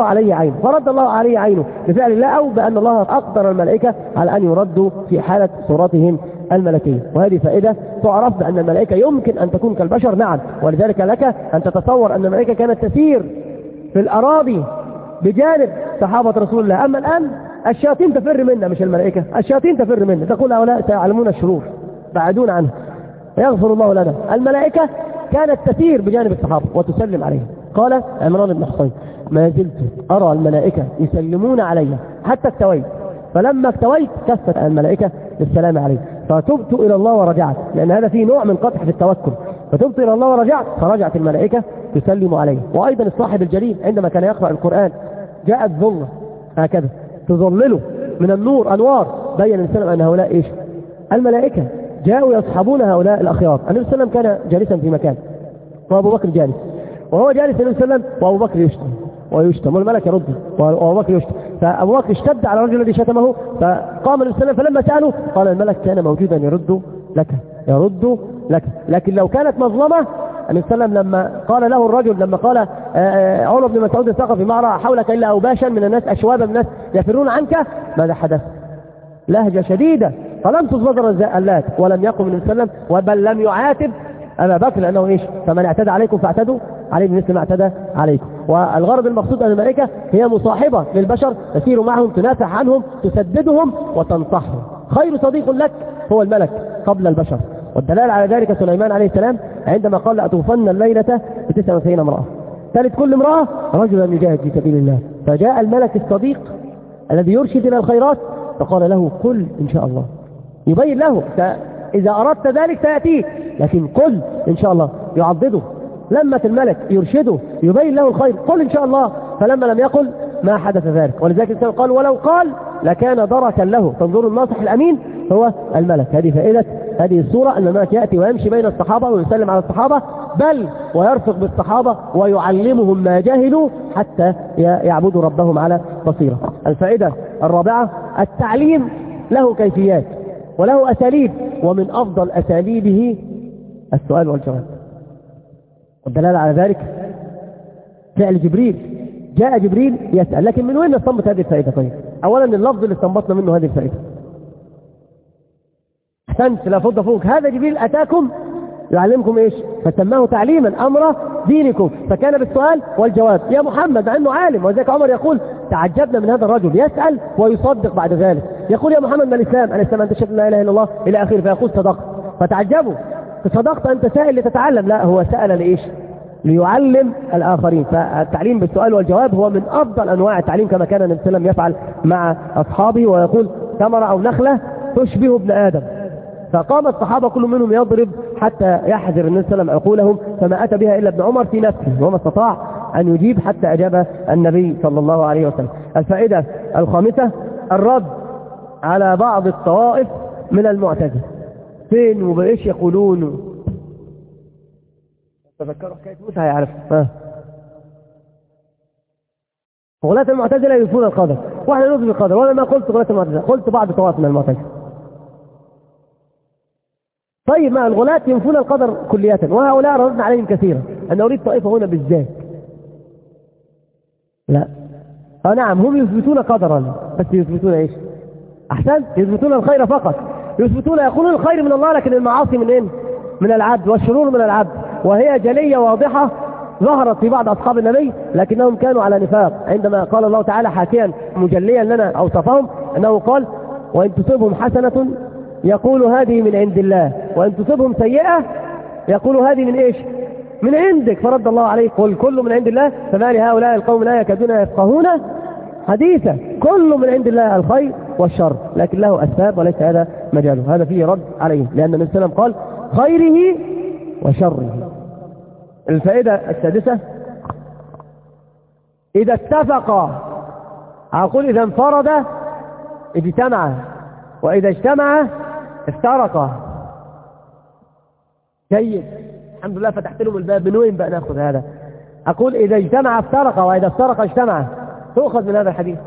عليه عينه بفعل الله، أو بأن الله أقدر الملائكة على أن يردوا في حالة صورتهم الملكية. وهذه فائدة تعرف بأن الملائكة يمكن أن تكون كالبشر. نعم. ولذلك لك أن تتصور أن الملائكة كانت تسير في الأراضي بجانب صحابة رسول الله. أما الآن الشياطين تفر منا، مش الملائكة، الشياطين تفر منا، تقول هؤلاء سيعلمون الشرور بعدون عنه، يغفر الله لنا. الملائكة كانت تسير بجانب الصحابة وتسلم عليهم. قال عمران بن حصين: ما زلت أرى الملائكة يسلمون علي حتى اكتويت، فلما اكتويت كثت الملائكة للسلام عليه، فتبت إلى الله ورجعت، لأن هذا فيه نوع من قطع في التوكل، فتبت إلى الله ورجعت فرجعت الملائكة تسلم عليه. وأيضا الصاحب الجليل عندما كان يقرأ القرآن جاءت ظلة هكذا تظلله من النور أنوار، بين السلام أن هؤلاء إيش؟ الملائكة جاءوا يصحبون هؤلاء الأخيار. النبي صلى الله عليه وسلم كان جالسا في مكان وأبو بكر جالس، وهو جالس النبي صلى الله عليه وسلم وأبو بكر يشتم والملك يرد وأبو بكر يشتم، فأبو بكر اشتد على الرجل الذي شتمه، فقام النبي صلى الله عليه وسلم فلما سأله قال الملك كان موجودا يرد لك. لكن لو كانت مظلمة النبي صلى الله عليه وسلم لما قال له الرجل، لما قال عمر بن مسعود الثقفي ما أرى حولك إلا أوباشا من الناس، أشوابا من الناس يفرون عنك، ماذا حدث؟ لهجة شديدة، فلم تصدر الزلات، ولم يقم النبي صلى الله عليه وسلم بل لم يعاتب أبا بكر لأنه إيش؟ فمن اعتدى عليكم فاعتدوا عليه بمثل ما اعتدى عليكم. والغرض المقصود أن الملائكة هي مصاحبة للبشر، تسير معهم، تنافح عنهم، تسددهم وتنصحهم. خير صديق لك هو الملك قبل البشر. والدلالة على ذلك سليمان عليه السلام عندما قال لأطوفن الليلة ب99 امرأة، ثالث كل امرأة رجلا يجاهد في سبيل الله، فجاء الملك الصديق الذي يرشد إلى الخيرات فقال له قل إن شاء الله، يبين له إذا أردت ذلك سيأتيك، لكن قل إن شاء الله، يعضده لما الملك يرشده يبين له الخير، قل إن شاء الله، فلما لم يقل ما حدث ذلك. ولذلك الإنسان قال ولو قال لكان دركا له. تنظر الناصح الأمين هو الملك. هذه فائدة هذه السورة، أن الملك يأتي ويمشي بين الصحابة ويسلم على الصحابة، بل ويرفق بالصحابة ويعلمهم ما جهلوا حتى يعبدوا ربهم على بصيرة. الفائدة الرابعة، التعليم له كيفيات وله أساليب، ومن أفضل أساليبه السؤال والجواب. والدلالة على ذلك فعل جبريل، جاء جبريل يسأل. لكن من وين نستنبط هذه الفائدة؟ طيب أولا اللفظ اللي استنبطنا منه هذه الفائدة، أحسنت لا فض فوق، هذا جبريل أتاكم يعلمكم إيش؟ فسماه تعليما أمر دينكم، فكان بالسؤال والجواب يا محمد، مع أنه عالم. وذلك عمر يقول تعجبنا من هذا الرجل يسأل ويصدق بعد ذلك، يقول يا محمد ما الإسلام؟ الإسلام أن تشهد لا إله إلا الله إلى آخره، فيقول صدقت، فتعجبوا، صدقت أنت سائل لتتعلم؟ لا، هو سأل لإيش؟ ليعلم الآخرين. فالتعليم بالسؤال والجواب هو من أفضل أنواع التعليم، كما كان النبي صلى الله عليه وسلم يفعل مع أصحابه، ويقول ثمرة أو نخلة تشبه ابن آدم، فقام الصحابة كل منهم يضرب حتى يحذر النبي صلى الله عليه وسلم عقولهم، فما أتى بها إلا ابن عمر في نفسه، وما استطاع أن يجيب حتى أجاب النبي صلى الله عليه وسلم. الفائدة الخامسة، الرد على بعض الطوائف من المعتزلة. فين وبإيش يقولون؟ تذكروا حكاية موسى هيعرف. غلاة المعتزلة ينفون القدر، واحنا نؤمن بالقدر، وأنا ما قلت غلاة المعتزلة، قلت بعض طوائف من المعتزلة. طيب ما الغلاة ينفون القدر كلية، وهؤلاء ردنا عليهم كثيرا. أنا أريد طائفة هنا بالذات، لا نعم هم يثبتون قدرا، بس يثبتون ايش؟ أحسن، يثبتون الخير فقط، يثبتون يقولون الخير من الله، لكن المعاصي من إيه؟ من العبد، والشرور من العبد، وهي جلية واضحة ظهرت في بعض أصحاب النبي، لكنهم كانوا على نفاق. عندما قال الله تعالى حاكيا مجليا لنا أوصفهم أنه قال وإن تصبهم حسنة يقول هذه من عند الله، وإن تصبهم سيئة يقول هذه من إيش؟ من عندك. فرد الله عليه قل كل من عند الله فما لهؤلاء القوم لا يكادون يفقهون حديثا. كل من عند الله الخير والشر، لكن له أسباب وليس هذا مجاله. هذا فيه رد عليه، لأن النبي صلى الله عليه وسلم قال خيره وشره. الفائدة السادسة، إذا اتفق، أقول إذا انفرد اجتمع، وإذا اجتمع افترق. جيد، الحمد لله فتحت لهم الباب. من وين بقى ناخذ هذا؟ أقول إذا اجتمع افترق، وإذا افترق اجتمع، تؤخذ من هذا الحديث.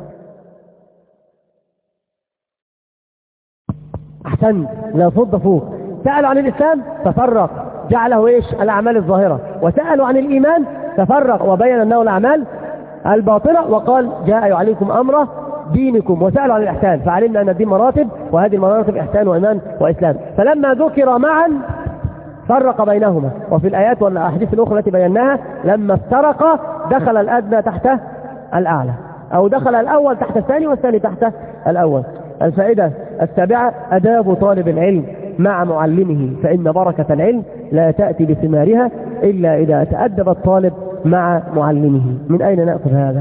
أحسن لا فض فوق. سألوا عن الإسلام تفرق، جعله إيش؟ الأعمال الظاهرة. وسألوا عن الإيمان تفرق وبين أنه الأعمال الباطنة، وقال جاء يعلمكم أمر دينكم. وسألوا عن الإحسان، فعلمنا أن الدين مراتب، وهذه المراتب إحسان وإيمان وإسلام. فلما ذكر معا فرق بينهما. وفي الآيات والأحاديث الأخرى التي بيناها لما افترق دخل الأدنى تحت الأعلى، أو دخل الأول تحت الثاني والثاني تحت الأول. الفائدة السابعة، أداب طالب العلم مع معلمه، فإن بركة العلم لا تأتي بثمارها إلا إذا تأدب الطالب مع معلمه. من أين نأخذ هذا؟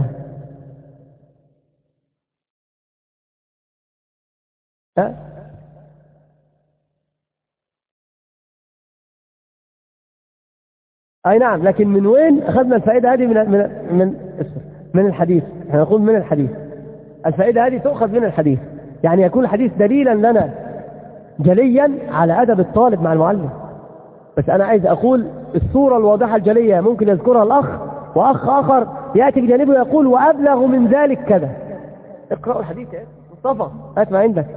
أي نعم، لكن من وين أخذنا الفائدة هذه؟ من الحديث. احنا نقول من الحديث. الفائدة هذه تؤخذ من الحديث، يعني يكون الحديث دليلا لنا جليا على أدب الطالب مع المعلم. بس أنا عايز أقول الصورة الواضحة الجلية ممكن يذكرها الأخ، وأخ آخر يأتي بجانبه يقول وأبلغ من ذلك كذا. اقرأوا الحديث يا مصطفى، هات ما عندك.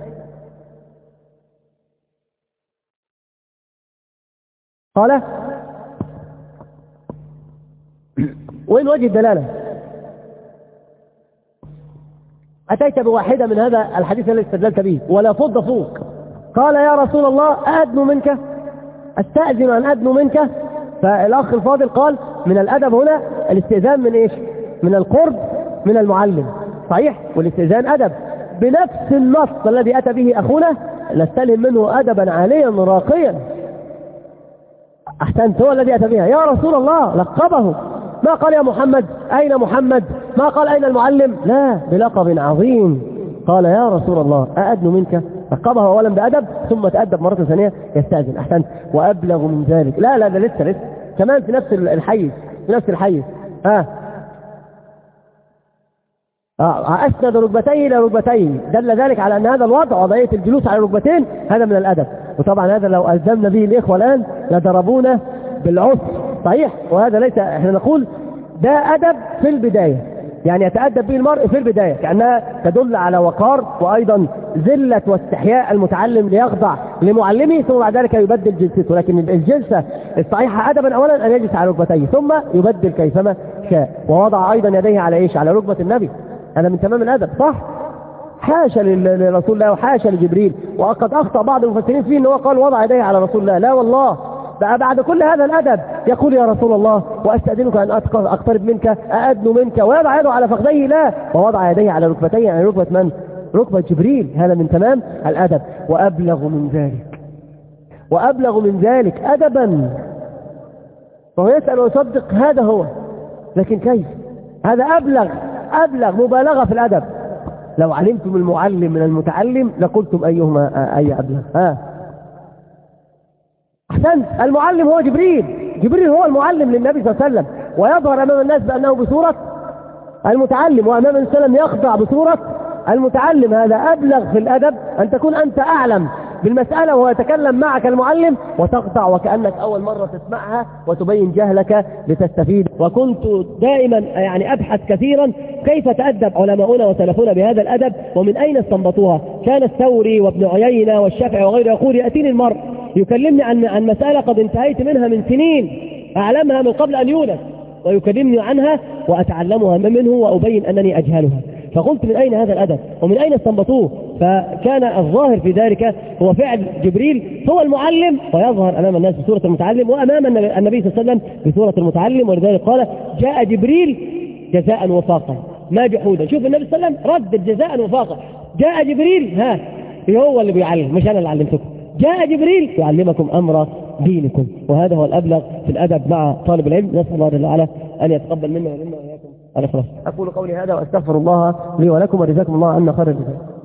قال وين وجه الدلالة؟ أتيت بواحدة من هذا الحديث الذي استدللت به ولا فض فوق. قال يا رسول الله أدنو منك، أستأذن أن أدنو منك. فالأخ الفاضل قال من الأدب هنا الاستئذان من إيش؟ من القرب من المعلم، صحيح؟ والاستئذان أدب. بنفس النص الذي أتى به أخونا نستلهم منه أدبا عاليا راقيا. أحسنت، هو الذي أتى بها يا رسول الله، لقبه، ما قال يا محمد أين محمد، ما قال أين المعلم، لا، بلقب عظيم. قال يا رسول الله أأدنو منك، لقبها أولا بأدب ثم تأدب مرة ثانية يستأذن. أحسنت. وأبلغ من ذلك، لا ده لسه كمان في نفس الحيز، في نفس الحيز. أسند ركبتيه إلى ركبتيه، دل ذلك على أن هذا الوضع وضعية الجلوس على الركبتين هذا من الأدب. وطبعا هذا لو ألزمنا به الإخوة الآن لضربونا بالعصر، صحيح؟ وهذا ليس، احنا نقول ده أدب في البداية، يعني يتأدب به المرء في البداية كأنها تدل على وقار وأيضا ذلة واستحياء المتعلم ليخضع لمعلمه، ثم بعد ذلك يبدل جلسته. لكن الجلسة الصحيحة أدبا أولا أن يجلس على ركبتيه ثم يبدل كيفما شاء. ووضع أيضا يديه على إيش؟ على ركبة النبي. هذا من تمام الأدب، صح؟ حاشا لرسول الله وحاشا لجبريل. وقد أخطأ بعض المفسرين فيه أنه قال وضع يديه على رسول الله، لا والله، بقى بعد كل هذا الأدب يقول يا رسول الله وأستأذنك أن أقترب منك، أأدنو منك، ويضع يده على فخذيه، لا، ووضع يديه على ركبتيه، يعني ركبة من؟ ركبة جبريل. هذا من تمام الأدب. وأبلغ من ذلك، وأبلغ من ذلك أدبا. وهو يسأل ويصدق، هذا هو، لكن كيف؟ هذا أبلغ مبالغة في الأدب. لو علمتم المعلم من المتعلم لقلتم أيهما أي أبلغ. أحسنت. المعلم هو جبريل هو المعلم للنبي صلى الله عليه وسلم، ويظهر أمام الناس بأنه بصورة المتعلم، وأمام السلام يخضع بصورة المتعلم. هذا أبلغ في الأدب، أن تكون أنت أعلم بالمسألة وهو يتكلم معك المعلم وتخضع وكأنك أول مرة تسمعها وتبين جهلك لتستفيد. وكنت دائما يعني أبحث كثيرا كيف تأدب علماؤنا وسلفونا بهذا الأدب ومن أين استنبطوها. كان الثوري وابن عيينة والشافعي وغيره يقول يأتيني المرء يكلمني عن مسألة قد انتهيت منها من سنين، أعلمها من قبل أن يولد، ويكلمني عنها وأتعلمها منه وأبين أنني أجهلها. فقلت من أين هذا الأدب ومن أين استنبطوه؟ فكان الظاهر في ذلك هو فعل جبريل هو المعلم، ويظهر أمام الناس بصورة المتعلم وأمام النبي صلى الله عليه وسلم بصورة المتعلم. ولذلك قال جاء جبريل جزاء وفاقا ما جحودا. شوف النبي صلى الله عليه وسلم رد جزاء وفاقا. جاء جبريل هو اللي بيعلم، مش أنا اللي علمتكم. جاء جبريل يعلمكم أمر دينكم. وهذا هو الأبلغ في الأدب مع طالب العلم. نسأل الله جل وعلا أن يتقبل منا ومنا وإياكم الإخلاص. أقول قولي هذا وأستغفر الله لي ولكم وجزاكم الله عنا خير الجزاء.